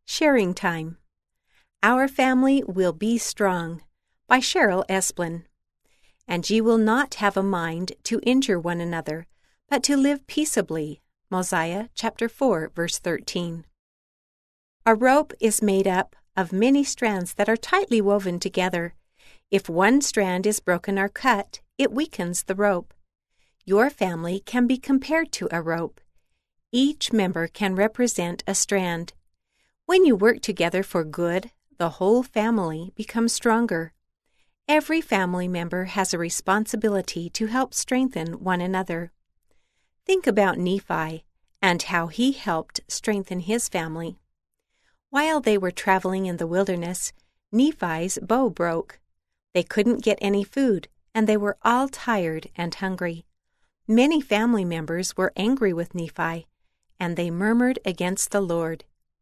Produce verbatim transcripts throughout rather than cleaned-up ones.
Sharing Time. Our Family Will Be Strong by Cheryl Esplin. And ye will not have a mind to injure one another, but to live peaceably. Mosiah chapter four, verse thirteen. A rope is made up of many strands that are tightly woven together. If one strand is broken or cut, it weakens the rope. Your family can be compared to a rope. Each member can represent a strand. When you work together for good, the whole family becomes stronger. Every family member has a responsibility to help strengthen one another. Think about Nephi and how he helped strengthen his family. While they were traveling in the wilderness, Nephi's bow broke. They couldn't get any food, and they were all tired and hungry. Many family members were angry with Nephi, and they murmured against the Lord.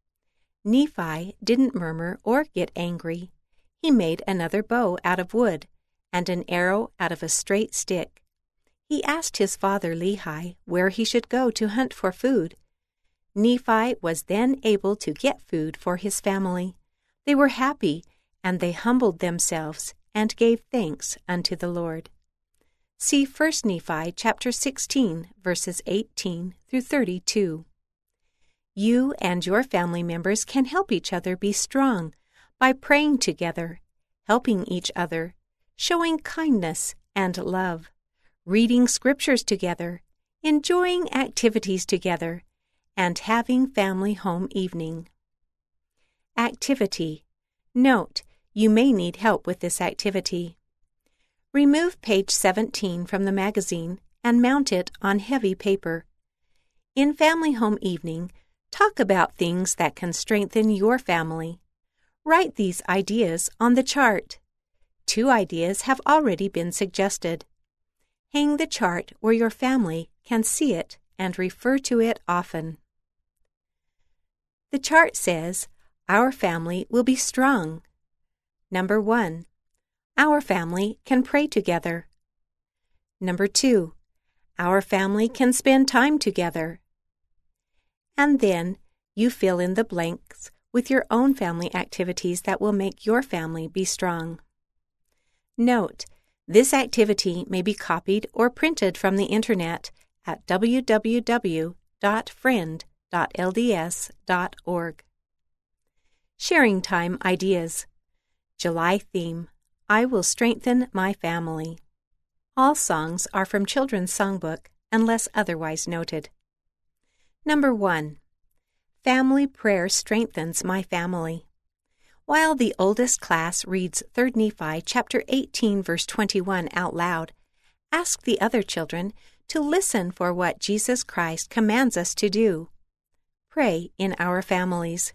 Nephi didn't murmur or get angry. He made another bow out of wood and an arrow out of a straight stick. He asked his father Lehi where he should go to hunt for food. Nephi was then able to get food for his family. They were happy, and they humbled themselves and gave thanks unto the Lord. See First Nephi chapter sixteen, verses eighteen through thirty-two. You and your family members can help each other be strong by praying together, helping each other, showing kindness and love, reading scriptures together, enjoying activities together, and having family home evening. Activity. Note, you may need help with this activity. Remove page seventeen from the magazine and mount it on heavy paper. In family home evening, talk about things that can strengthen your family. Write these ideas on the chart. Two ideas have already been suggested. Hang the chart where your family can see it and refer to it often. The chart says, our family will be strong. Number one, our family can pray together. Number two, our family can spend time together. And then you fill in the blanks with your own family activities that will make your family be strong. Note, this activity may be copied or printed from the internet at w w w dot friend dot l d s dot org. Sharing Time Ideas. July Theme, I Will Strengthen My Family. All songs are from Children's Songbook unless otherwise noted. Number one, Family Prayer Strengthens My Family. While the oldest class reads Third Nephi chapter eighteen verse twenty-one out loud, ask the other children to listen for what Jesus Christ commands us to do. Pray in our families.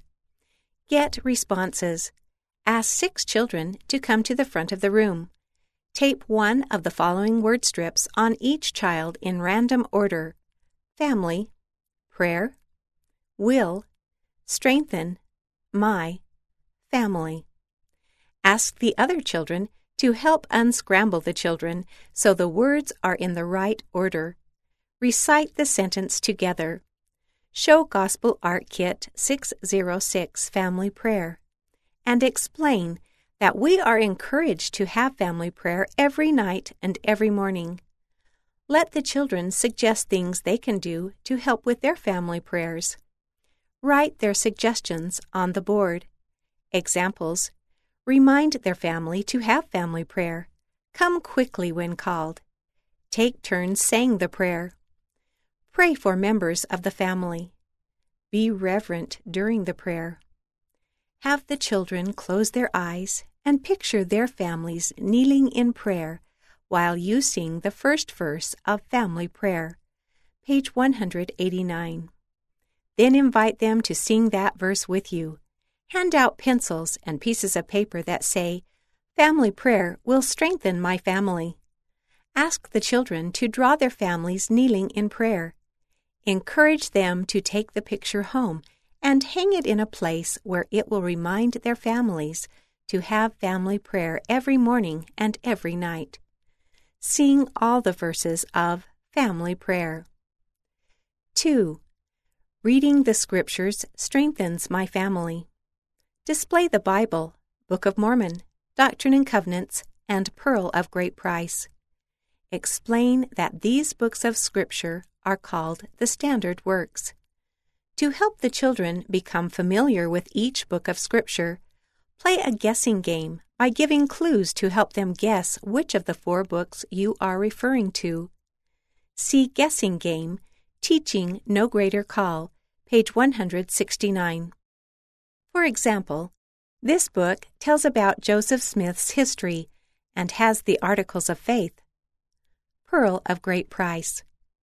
Get responses. Ask six children to come to the front of the room. Tape one of the following word strips on each child in random order: family, prayer, will, strengthen, my, family. Ask the other children to help unscramble the children so the words are in the right order. Recite the sentence together. Show Gospel Art Kit six oh six Family Prayer and explain that we are encouraged to have family prayer every night and every morning. Let the children suggest things they can do to help with their family prayers. Write their suggestions on the board. Examples: remind their family to have family prayer. Come quickly when called. Take turns saying the prayer. Pray for members of the family. Be reverent during the prayer. Have the children close their eyes and picture their families kneeling in prayer while you sing the first verse of Family Prayer, page one hundred eighty-nine. Then invite them to sing that verse with you. Hand out pencils and pieces of paper that say, Family Prayer will strengthen my family. Ask the children to draw their families kneeling in prayer. Encourage them to take the picture home and hang it in a place where it will remind their families to have family prayer every morning and every night. Sing all the verses of Family Prayer. two. Reading the Scriptures strengthens my family. Display the Bible, Book of Mormon, Doctrine and Covenants, and Pearl of Great Price. Explain that these books of Scripture are called the standard works. To help the children become familiar with each book of Scripture, play a guessing game by giving clues to help them guess which of the four books you are referring to. See Guessing Game, Teaching No Greater Call, page one hundred sixty-nine. For example, this book tells about Joseph Smith's history and has the Articles of Faith. Pearl of Great Price.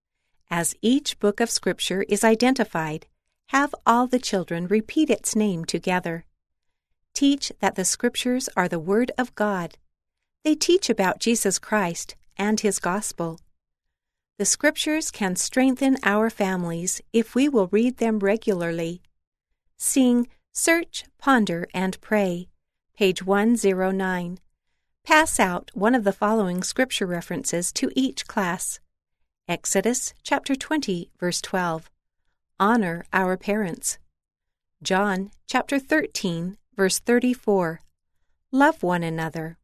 As each book of Scripture is identified, have all the children repeat its name together. Teach that the Scriptures are the Word of God. They teach about Jesus Christ and His Gospel. The Scriptures can strengthen our families if we will read them regularly. Sing Search, Ponder, and Pray, page one oh nine. Pass out one of the following Scripture references to each class. Exodus chapter twenty, verse twelve. Honor our parents. John chapter thirteen, verse thirty-four. Love one another.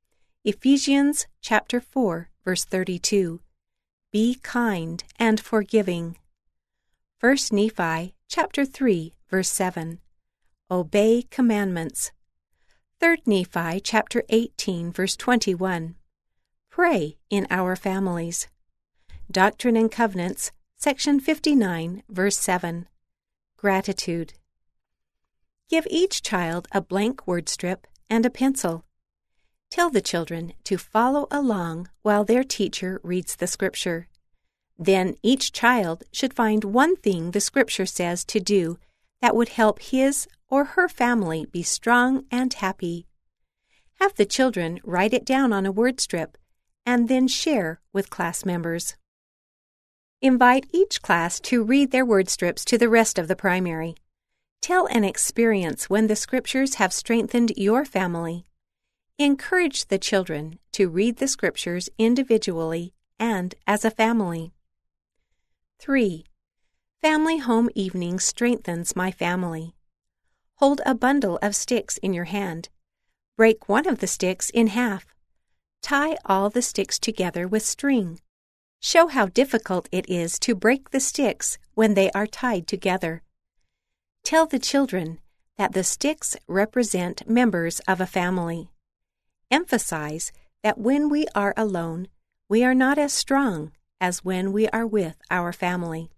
Ephesians chapter four, verse thirty-two. Be kind and forgiving. First Nephi chapter three, verse seven. Obey commandments. Third Nephi chapter eighteen, verse twenty-one. Pray in our families. Doctrine and Covenants, section fifty-nine, verse seven. Gratitude. Give each child a blank word strip and a pencil. Tell the children to follow along while their teacher reads the Scripture. Then each child should find one thing the Scripture says to do that would help his or her family be strong and happy. Have the children write it down on a word strip and then share with class members. Invite each class to read their word strips to the rest of the primary. Tell an experience when the Scriptures have strengthened your family. Encourage the children to read the Scriptures individually and as a family. three. Family Home Evening strengthens my family. Hold a bundle of sticks in your hand. Break one of the sticks in half. Tie all the sticks together with string. Show how difficult it is to break the sticks when they are tied together. Tell the children that the sticks represent members of a family. Emphasize that when we are alone, we are not as strong as when we are with our family.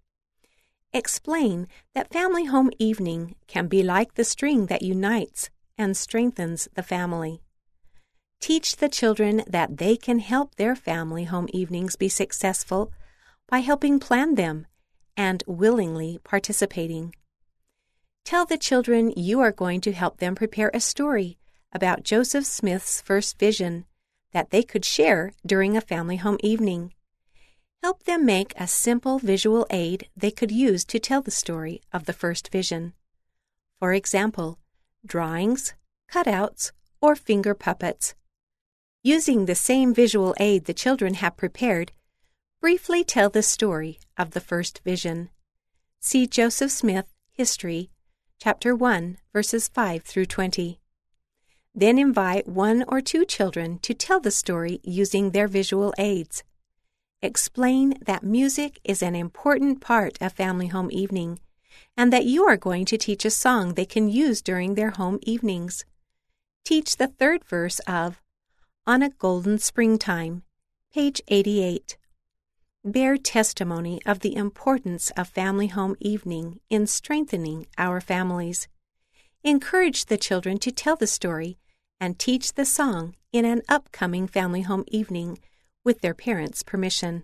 Explain that Family Home Evening can be like the string that unites and strengthens the family. Teach the children that they can help their family home evenings be successful by helping plan them and willingly participating. Tell the children you are going to help them prepare a story about Joseph Smith's first vision that they could share during a family home evening. Help them make a simple visual aid they could use to tell the story of the first vision. For example, drawings, cutouts, or finger puppets. Using the same visual aid the children have prepared, briefly tell the story of the first vision. See Joseph Smith, History, chapter one, verses five through twenty. Then invite one or two children to tell the story using their visual aids. Explain that music is an important part of Family Home Evening and that you are going to teach a song they can use during their home evenings. Teach the third verse of On a Golden Springtime, page eighty-eight. Bear testimony of the importance of Family Home Evening in strengthening our families. Encourage the children to tell the story and teach the song in an upcoming Family Home Evening with their parents' permission.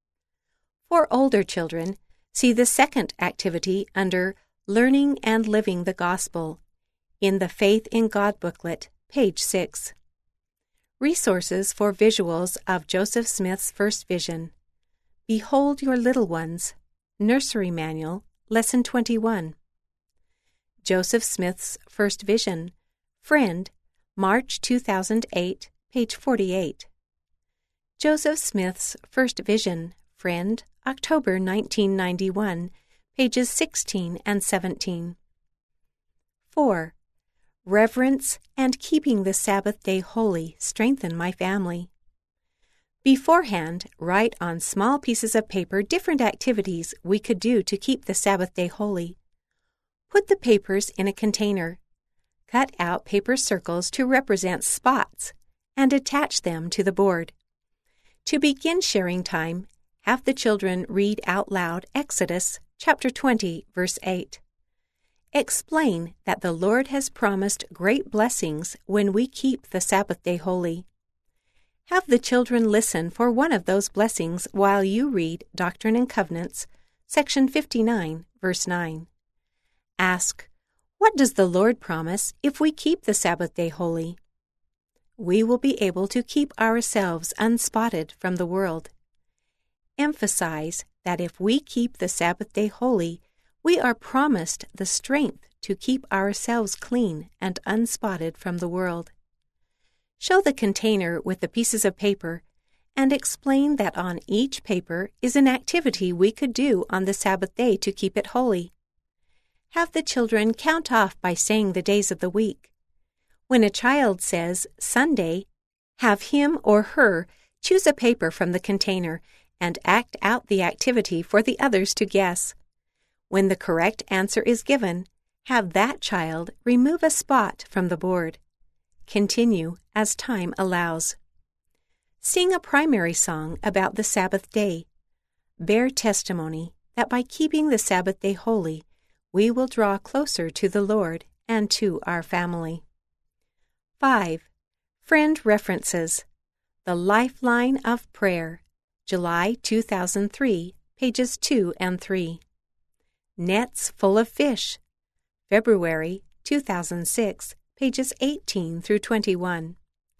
For older children, see the second activity under Learning and Living the Gospel in the Faith in God booklet, page six. Resources for visuals of Joseph Smith's first vision. Behold Your Little Ones, Nursery Manual, Lesson twenty-one. Joseph Smith's first vision, Friend, March two thousand eight, page forty-eight. Joseph Smith's first vision, Friend, October nineteen ninety-one, pages sixteen and seventeen. four. Reverence and keeping the Sabbath day holy strengthen my family. Beforehand, write on small pieces of paper different activities we could do to keep the Sabbath day holy. Put the papers in a container. Cut out paper circles to represent spots and attach them to the board. To begin sharing time, have the children read out loud Exodus chapter twenty, verse eight. Explain that the Lord has promised great blessings when we keep the Sabbath day holy. Have the children listen for one of those blessings while you read Doctrine and Covenants, section fifty-nine, verse nine. Ask, what does the Lord promise if we keep the Sabbath day holy? We will be able to keep ourselves unspotted from the world. Emphasize that if we keep the Sabbath day holy, we are promised the strength to keep ourselves clean and unspotted from the world. Show the container with the pieces of paper and explain that on each paper is an activity we could do on the Sabbath day to keep it holy. Have the children count off by saying the days of the week. When a child says Sunday, have him or her choose a paper from the container and act out the activity for the others to guess. When the correct answer is given, have that child remove a spot from the board. Continue as time allows. Sing a primary song about the Sabbath day. Bear testimony that by keeping the Sabbath day holy, we will draw closer to the Lord and to our family. five. Friend references. The Lifeline of Prayer, July two thousand three, pages two and three. Nets Full of Fish, February two thousand six, pages eighteen through twenty-one.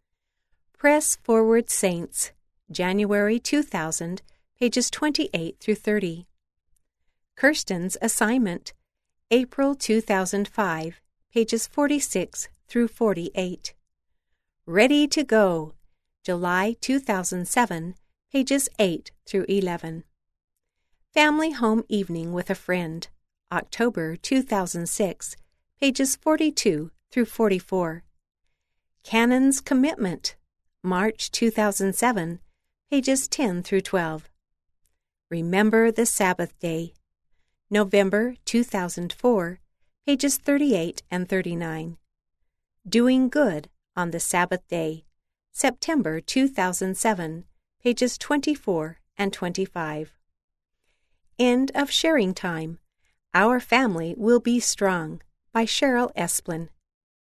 Press Forward Saints, January two thousand, pages twenty-eight through thirty. Kirsten's Assignment, April two thousand five, pages forty-six through forty-eight. Ready to Go, July two thousand seven, pages eight through eleven. Family Home Evening with a Friend, October two thousand six, pages forty-two through forty-four. Canon's Commitment, March two thousand seven, pages ten through twelve. Remember the Sabbath Day, November two thousand four, pages thirty-eight and thirty-nine. Doing Good on the Sabbath Day, September two thousand seven, pages twenty-four and twenty-five. End of Sharing Time. Our Family Will Be Strong by Cheryl Esplin.